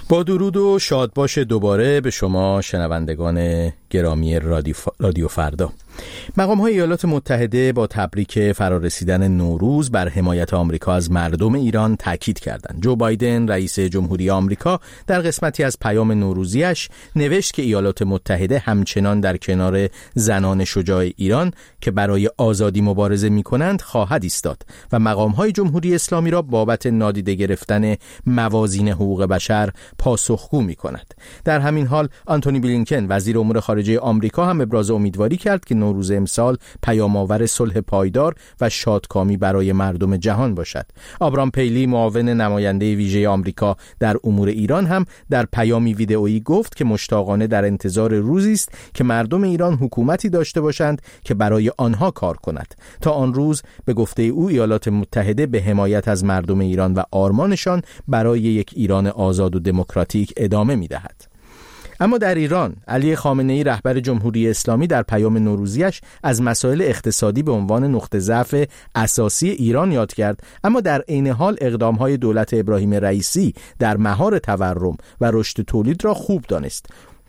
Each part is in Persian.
با درود و شادباش دوباره به شما شنوندگان گرامی رادیو فردا. مقام‌های ایالات متحده با تبریک فرارسیدن نوروز بر حمایت آمریکا از مردم ایران تاکید کردند. جو بایدن رئیس جمهوری آمریکا در قسمتی از پیام نوروزیش نوشت که ایالات متحده همچنان در کنار زنان شجاع ایران که برای آزادی مبارزه می‌کنند خواهد ایستاد و مقام‌های جمهوری اسلامی را بابت نادیده گرفتن موازین حقوق بشر پاسخگو می‌کند. در همین حال آنتونی بلینکن وزیر امور خارجه آمریکا هم ابراز امیدواری کرد که نوروز امسال پیام‌آور صلح پایدار و شادکامی برای مردم جهان باشد. آبرام پیلی معاون نماینده ویژه آمریکا در امور ایران هم در پیامی ویدئویی گفت که مشتاقانه در انتظار روزی است که مردم ایران حکومتی داشته باشند که برای آنها کار کند. تا آن روز به گفته او ایالات متحده به حمایت از مردم ایران و آرمانشان برای یک ایران آزاد و دموکراتیک ادامه می‌دهد. اما در ایران علی خامنه‌ای رهبر جمهوری اسلامی در پیام نوروزیش از مسائل اقتصادی به عنوان نقطه ضعف اساسی ایران یاد کرد، اما در عین حال اقدام‌های دولت ابراهیم رئیسی در مهار تورم و رشد تولید را خوب دانست.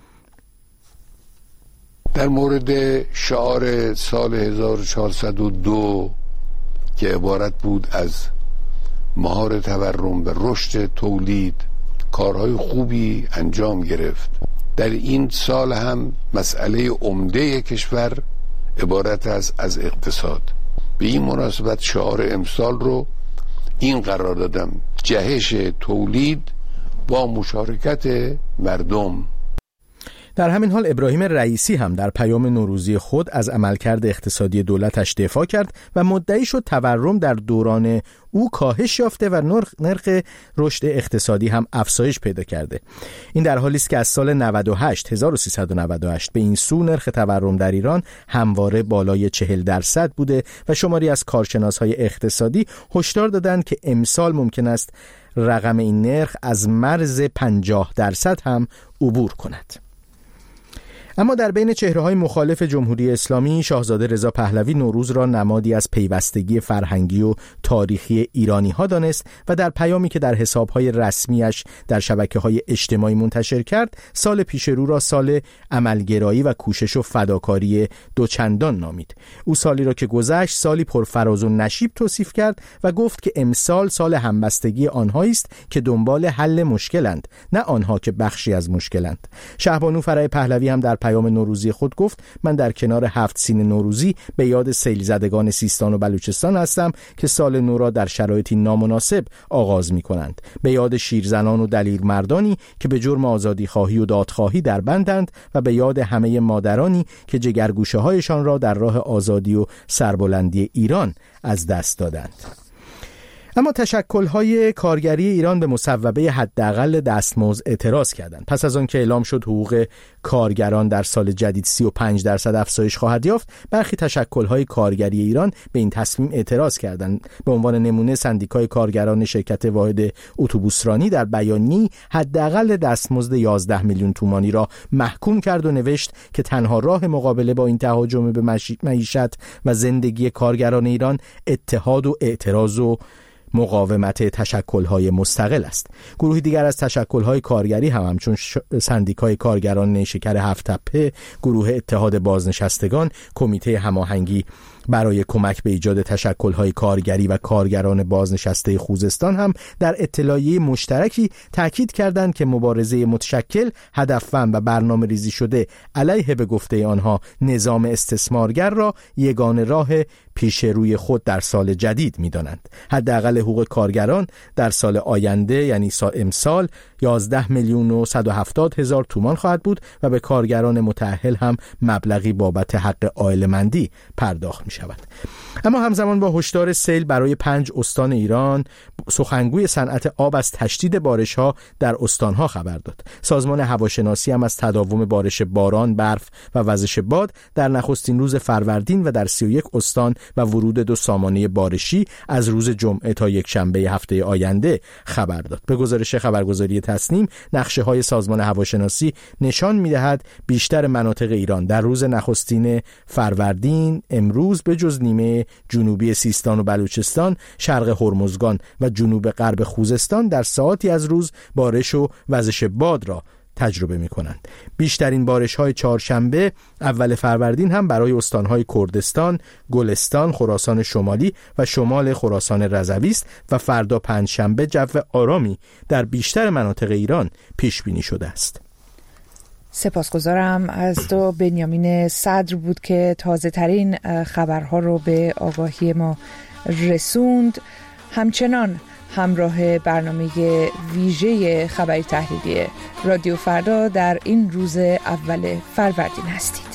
در مورد شعار سال 1402 که عبارت بود از مهار تورم و رشد تولید، کارهای خوبی انجام گرفت. در این سال هم مسئله عمده کشور عبارت است از اقتصاد. به این مناسبت شعار امسال رو این قرار دادم: جهش تولید با مشارکت مردم. در همین حال ابراهیم رئیسی هم در پیام نوروزی خود از عملکرد اقتصادی دولتش دفاع کرد و مدعی شد تورم در دوران او کاهش یافته و نرخ رشد اقتصادی هم افزایش پیدا کرده. این در حالی است که از سال 1398 به این سو نرخ تورم در ایران همواره بالای 40% بوده و شماری از کارشناس‌های اقتصادی هشدار دادند که امسال ممکن است رقم این نرخ از مرز 50% هم عبور کند. اما در بین چهره‌های مخالف جمهوری اسلامی، شاهزاده رضا پهلوی نوروز را نمادی از پیوستگی فرهنگی و تاریخی ایرانی‌ها دانست و در پیامی که در حساب‌های رسمیش در شبکه‌های اجتماعی منتشر کرد، سال پیش رو را سال عملگرایی و کوشش و فداکاری دوچندان نامید. او سالی را که گذشت سالی پرفراز و نشیب توصیف کرد و گفت که امسال سال همبستگی آنهایی است که دنبال حل مشکلند، نه آنها که بخشی از مشکلند. شهبانو فرح پهلوی هم در پیام نوروزی خود گفت: من در کنار 7 سین نوروزی به یاد سیل زدگان سیستان و بلوچستان هستم که سال نو را در شرایطی نامناسب آغاز می کنند. به یاد شیرزنان و دلیر مردانی که به جرم آزادی خواهی و دادخواهی در بندند و به یاد همه مادرانی که جگرگوشه هایشان را در راه آزادی و سربلندی ایران از دست دادند. اما تشکل‌های کارگری ایران به مصوبه حداقل دستمزد اعتراض کردند. پس از آن که اعلام شد حقوق کارگران در سال جدید 35% افزایش خواهد یافت، برخی تشکل‌های کارگری ایران به این تصمیم اعتراض کردند. به عنوان نمونه سندیکای کارگران شرکت واحد اتوبوسرانی در بیانیه‌ای حداقل دستمزد 11 میلیون تومانی را محکوم کرد و نوشت که تنها راه مقابله با این تهاجم به معیشت و زندگی کارگران ایران اتحاد و اعتراض و مقاومت تشکل‌های مستقل است. گروهی دیگر از تشکل‌های کارگری همچون سندیکای کارگران نیشکر هفت‌تپه، گروه اتحاد بازنشستگان، کمیته هماهنگی برای کمک به ایجاد تشکل‌های کارگری و کارگران بازنشسته خوزستان هم در اطلاعیه مشترکی تاکید کردند که مبارزه متشکل، هدفمند و برنامه‌ریزی شده علیه به گفته آنها نظام استثمارگر را یگانه راه پیش روی خود در سال جدید می‌دانند. حداقل حقوق کارگران در سال آینده یعنی امسال 11 میلیون و 170 هزار تومان خواهد بود و به کارگران متأهل هم مبلغی بابت حق عائله‌مندی پرداخت می شود. اما همزمان با هشدار سیل برای 5 استان ایران، سخنگوی صنعت آب از تشدید بارش‌ها در استان‌ها خبر داد. سازمان هواشناسی هم از تداوم بارش باران، برف و وزش باد در نخستین روز فروردین و در 31 استان و ورود 2 سامانه بارشی از روز جمعه تا یک شنبه هفته آینده خبر داد. به گزارش خبرگزاری تصنیم، نقشه‌های سازمان هواشناسی نشان می‌دهد بیشتر مناطق ایران در روز نخستین فروردین امروز به جز نیمه جنوبی سیستان و بلوچستان، شرق هرمزگان و جنوب غرب خوزستان در ساعاتی از روز بارش و وزش باد را تجربه می کنند. بیشترین بارش های چهارشنبه اول فروردین هم برای استانهای کردستان، گلستان، خراسان شمالی و شمال خراسان رضوی است و فردا پنجشنبه جو آرامی در بیشتر مناطق ایران پیش بینی شده است. سپاسگزارم از تو بنیامین صدر بود که تازه ترین خبرها رو به آگاهی ما رسوند. همچنان همراه برنامه ویژه خبری تحلیلی رادیو فردا در این روز اول فروردین هستید.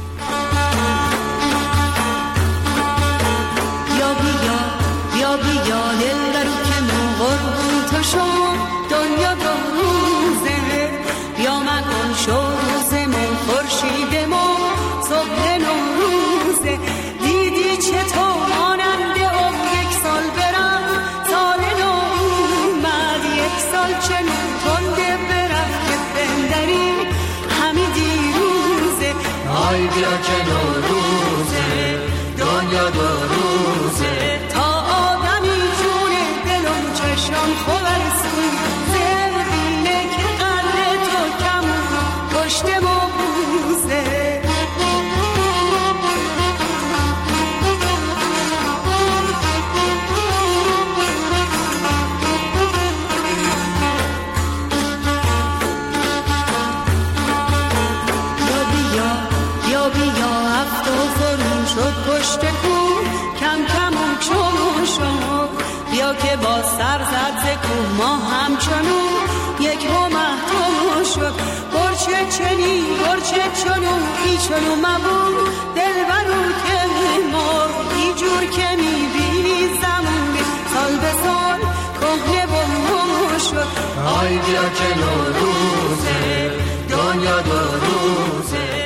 بیا بیا دلبرو که من قربون تو شما دنیا دو روزه، بیا مکن شوز من خورشید ما صبح نوروزه. دیدی چطور ماننده یک سال برم سال نو اومد، یک سال چنون تنده برفت که بندری همی دیروزه. آی بیا که نوروزه دنیا دو روزه، تا آدمی جونه دلم چشم خورسون زمینه که قلب تو کم پشت ما بوزه. یا بیا هفته فرون شد پشت کون کم کم اون شما بیا که با سر زد زکون ما همچنون یک همه شد. برچه چنی برچه چنون ای چنون مبون دلبرو که مر ای جور که میبینی زمون سال به سال کهنه بمون شد. آی بیا که نوروزه دنیا دو روزه،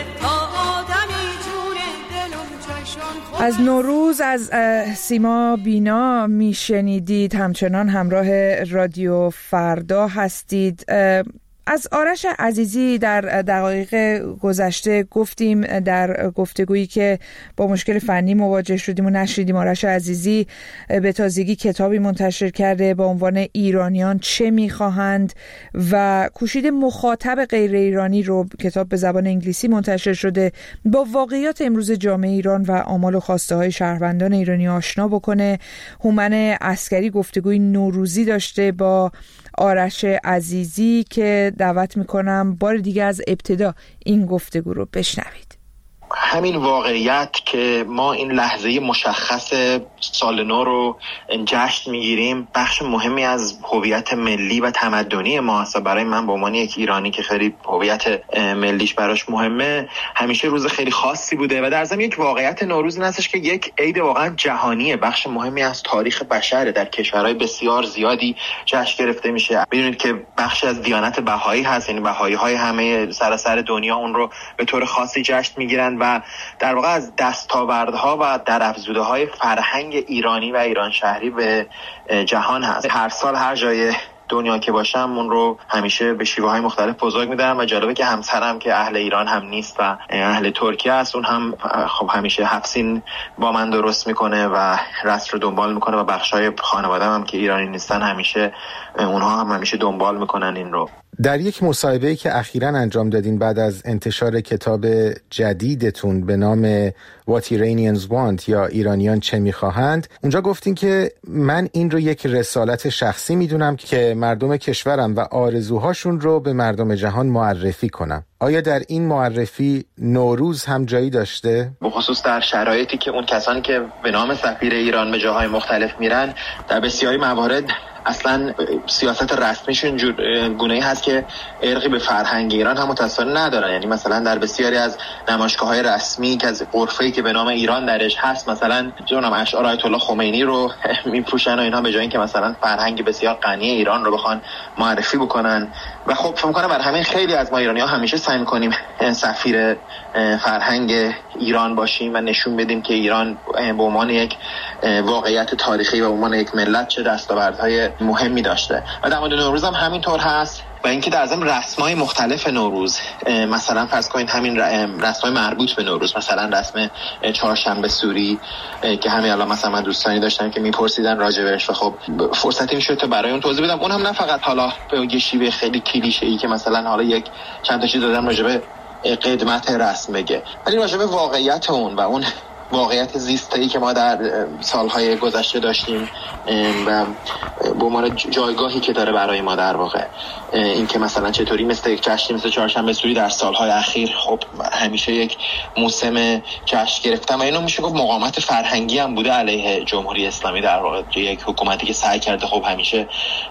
از نوروز از سیما بینا میشنیدید. همچنان همراه رادیو فردا هستید. از آرش عزیزی در دقایق گذشته گفتیم در گفتگویی که با مشکل فنی مواجه شدیم و نشریدیم. آرش عزیزی به تازگی کتابی منتشر کرده با عنوان ایرانیان چه میخواهند و کوشیده مخاطب غیر ایرانی رو، کتاب به زبان انگلیسی منتشر شده، با واقعیات امروز جامعه ایران و آمال و خواسته های شهروندان ایرانی آشنا بکنه. هومن عسکری گفتگوی نوروزی داشته با آرش عزیزی که دعوت میکنم بار دیگه از ابتدا این گفتگو رو بشنوید. همین واقعیت که ما این لحظه مشخص سال نو رو جشن میگیریم بخش مهمی از هویت ملی و تمدنی ما است. برای من به عنوان یک ایرانی که خیلی هویت ملیش براش مهمه، همیشه روز خیلی خاصی بوده و در ضمن یک واقعیت نوروز این هستش که یک عید واقعا جهانیه، بخش مهمی از تاریخ بشره، در کشورهای بسیار زیادی جشن گرفته میشه. میدونید که بخش از دیانت بهایی هست، یعنی بهایی‌های همه سراسر دنیا اون رو به طور خاصی جشن میگیرن و در واقع از دستاوردها و درافزوده‌های فرهنگ ایرانی و ایران شهری به جهان هست. هر سال هر جای دنیا که باشم اون رو همیشه به شیوه‌های مختلف بزرگ می‌دارم و جالبه که همسرم که اهل ایران هم نیست و اهل ترکیه است، اون هم خب همیشه هفسین با من درست میکنه و رسم رو دنبال میکنه و بخشای خانواده‌ام هم که ایرانی نیستن همیشه اونها هم همیشه دنبال میکنن این رو. در یک مصاحبه‌ای که اخیراً انجام دادین بعد از انتشار کتاب جدیدتون به نام What Iranians Want یا ایرانیان چه می‌خواهند، اونجا گفتین که من این رو یک رسالت شخصی می‌دونم که مردم کشورم و آرزوهاشون رو به مردم جهان معرفی کنم. آیا در این معرفی نوروز هم جایی داشته؟ به خصوص در شرایطی که اون کسانی که به نام سفیر ایران به جاهای مختلف میرن در بسیاری موارد اصلا سیاست رسمیشون گونه‌ای هست که ارقی به فرهنگ ایران هم متأثر ندارن. یعنی مثلا در بسیاری از نمایشگاه‌های رسمی که از غرفه‌ای که به نام ایران درش هست مثلا جناب اشعار آیت الله خمینی رو میپوشن و اینها، به جای اینکه مثلا فرهنگ بسیار غنی ایران رو بخوان معرفی بکنن. و خب فکر می‌کنم برای همین خیلی از ما ایرانی‌ها همیشه سعی می‌کنیم سفیر فرهنگ ایران باشیم و نشون بدیم که ایران به عنوان یک واقعیت تاریخی و به عنوان یک ملت چه دستاوردهای مهمی داشته. و در مورد نوروز هم همینطور هست. و اینکه در ضمن رسم‌های مختلف نوروز، مثلا فرض کنید همین رسم‌های مربوط به نوروز، مثلا رسم چهارشنبه سوری که همین الان مثلا من دوستانی داشتم که میپرسیدن راجبش و خب فرصتی میشد تا برای اون توضیح بدم. اون هم نه فقط حالا به یه شیوه خیلی کلیشه‌ای که مثلا حالا یک چند تا چیز دادم راجب قدمت رسم بگه، ولی راجب واقعیت اون و اون واقعیت زیسته‌ای که ما در سالهای گذشته داشتیم و به عنوان جایگاهی که داره برای ما در واقع، این که مثلا چطوری مثل یک جشنی مثل چهارشنبه سوری در سالهای اخیر خب همیشه یک موسم جشن گرفتن و اینو میشه گفت مقاومت فرهنگی هم بوده علیه جمهوری اسلامی در واقع، یک حکومتی که سعی کرده خب همیشه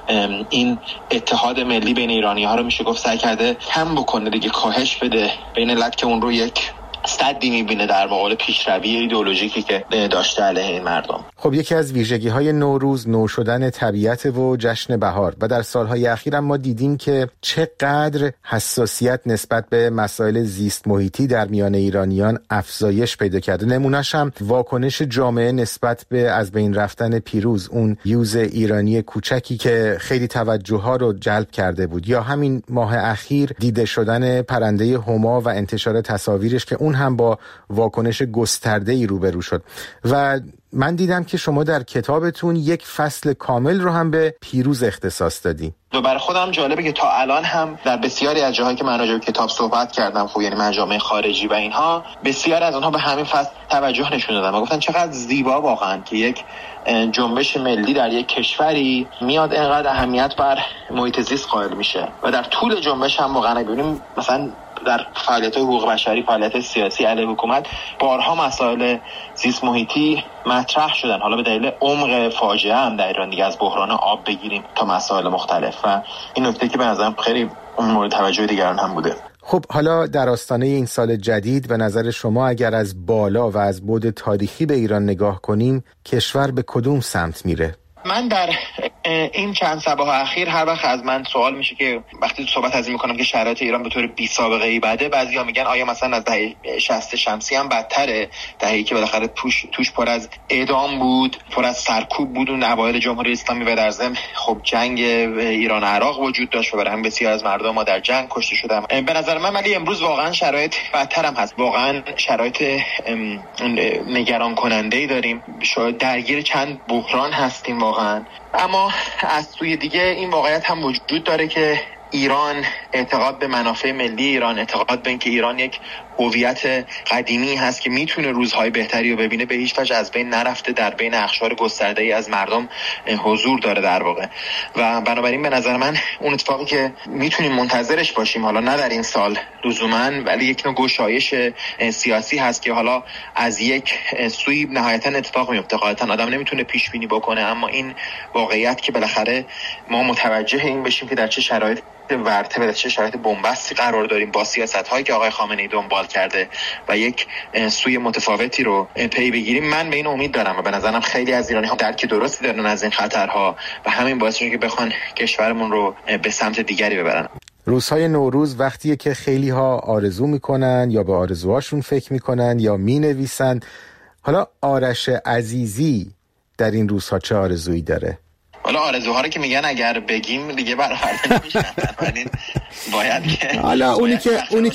این اتحاد ملی بین ایرانی‌ها رو میشه گفت سعی کرده کم بکنه دیگه، کاهش بده بین ملت که اون رو یک صدی میبینه در مقابل پیشروی ایدئولوژیکی که داشته علیه این مردم. خب یکی از ویژگی‌های نوروز نو شدن طبیعت و جشن بهار و در سالهای اخیر هم ما دیدیم که چقدر حساسیت نسبت به مسائل زیست محیطی در میان ایرانیان افزایش پیدا کرده. نمونه‌ش هم واکنش جامعه نسبت به از بین رفتن پیروز، اون یوز ایرانی کوچکی که خیلی توجه‌ها رو جلب کرده بود، یا همین ماه اخیر دیده شدن پرنده هما و انتشار تصاویرش که اون هم با واکنش گسترده‌ای روبرو شد. و من دیدم که شما در کتابتون یک فصل کامل رو هم به پیروز اختصاص دادی. و برای خودم جالبه که تا الان هم در بسیاری از جاهایی که من راجع به کتاب صحبت کردم، خب یعنی مجامع خارجی و اینها، بسیاری از اونها به همین فصل توجه نشون دادن و گفتن چقدر زیبا واقعا که یک جنبش ملی در یک کشوری میاد اینقدر اهمیت بر محیط زیست قائل میشه و در طول جنبش هم واقعا ببینیم مثلا در فعالیت‌های حقوق بشری، فعالیت سیاسی علیه حکومت، بارها مسائل زیست محیطی مطرح شدن، حالا به دلیل عمق فاجعه هم در ایران دیگه، از بحران آب بگیریم تا مسائل مختلف، و این نکته که به نظرم خیلی مورد توجه دیگران هم بوده. خب حالا در آستانه این سال جدید و نظر شما اگر از بالا و از بعد تاریخی به ایران نگاه کنیم، کشور به کدوم سمت میره؟ من در این چند صباح اخیر هر وقت از من سوال میشه که وقتی صحبت از این میکنم که شرایط ایران به طور بی سابقه ای بده، بعضیا میگن آیا مثلا از دهه 60 شمسی هم بدتره، دهه‌ای که بالاخره توش پر از اعدام بود، پر از سرکوب بود اون اوایل جمهوری اسلامی و در ضمن خب جنگ ایران عراق وجود داشت و برای هم بسیار از مردم ما در جنگ کشته شدن. به نظر من ولی امروز واقعا شرایط بدتر هم هست، واقعا شرایط نگران کننده ای داریم، شاید درگیر چند بحران هستیم واقعا. اما از سوی دیگه این واقعیت هم وجود داره که ایران اعتقاد به منافع ملی ایران، اعتقاد به اینکه ایران یک هویت قدیمی هست که میتونه روزهای بهتری رو ببینه، به هیچ وجه از بین نرفته، در بین اقشار گسترده‌ای از مردم حضور داره در واقع. و بنابراین به نظر من اون اتفاقی که میتونیم منتظرش باشیم، حالا نه در این سال لزوما، ولی یک نوع گشایش سیاسی هست که حالا از یک سوی نهایتا اتفاق میفته، قاعدتا آدم نمیتونه پیش بینی بکنه، اما این واقعیت که بالاخره ما متوجه این بشیم که در چه شرایط ورطه و چه شرایط بنبستی قرار داریم با سیاست‌هایی که آقای خامنه‌ای دنبال کرده و یک سوی متفاوتی رو پی بگیریم. من به این امید دارم و به نظرم خیلی از ایرانی‌ها درک درستی دارن از این خطرها و همین باعث میشه که بخوان کشورمون رو به سمت دیگری ببرن. روزهای نوروز وقتیه که خیلی‌ها آرزو میکنن یا به آرزوهاشون فکر میکنن یا مینویسن. حالا آرش عزیزی در این روزها چه آرزویی داره؟ حالا آرزوها رو که میگن اگر بگیم دیگه برآورده نمیشن، ولی باید که حالا اونی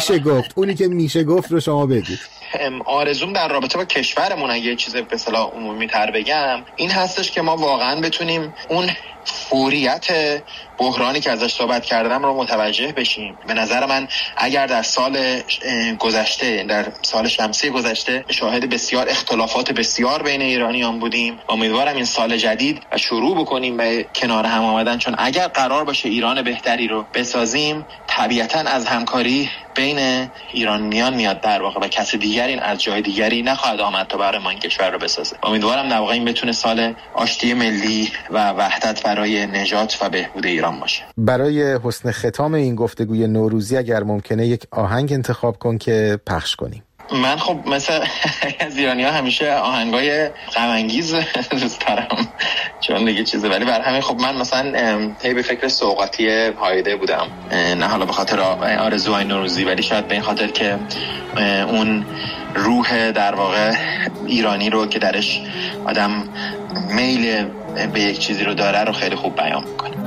که میشه گفت رو شما بگید. آرزوم در رابطه با کشورمون اگه یه چیز به اصطلاح عمومی تر بگم این هستش که ما واقعا بتونیم اون فوریت بحرانی که ازش صحبت کردم رو متوجه بشیم. به نظر من اگر در سال گذشته، در سال شمسی گذشته شاهد بسیار اختلافات بسیار بین ایرانیان بودیم، امیدوارم این سال جدید و شروع بکنیم به کنار هم آمدن، چون اگر قرار باشه ایران بهتری رو بسازیم طبیعتاً از همکاری بین ایرانیان میاد در واقع و کسی دیگری از جای دیگری نخواهد آمد تا برای ما این کشور رو بسازه. امیدوارم در واقع این بتونه سال آشتی ملی و وحدت برای نجات و بهبود ایران باشه. برای حسن ختام این گفتگوی نوروزی اگر ممکنه یک آهنگ انتخاب کن که پخش کنیم. من خب مثل از ایرانی‌ها همیشه آهنگای غم انگیز دوست دارم چون دیگه چیزه، ولی برای همین خب من مثلا هی به فکر سوغاتی هایده بودم، نه حالا به خاطر آرزوهای نوروزی ولی شاید به این خاطر که اون روح در واقع ایرانی رو که درش آدم میل به یک چیزی رو داره رو خیلی خوب بیان میکنه.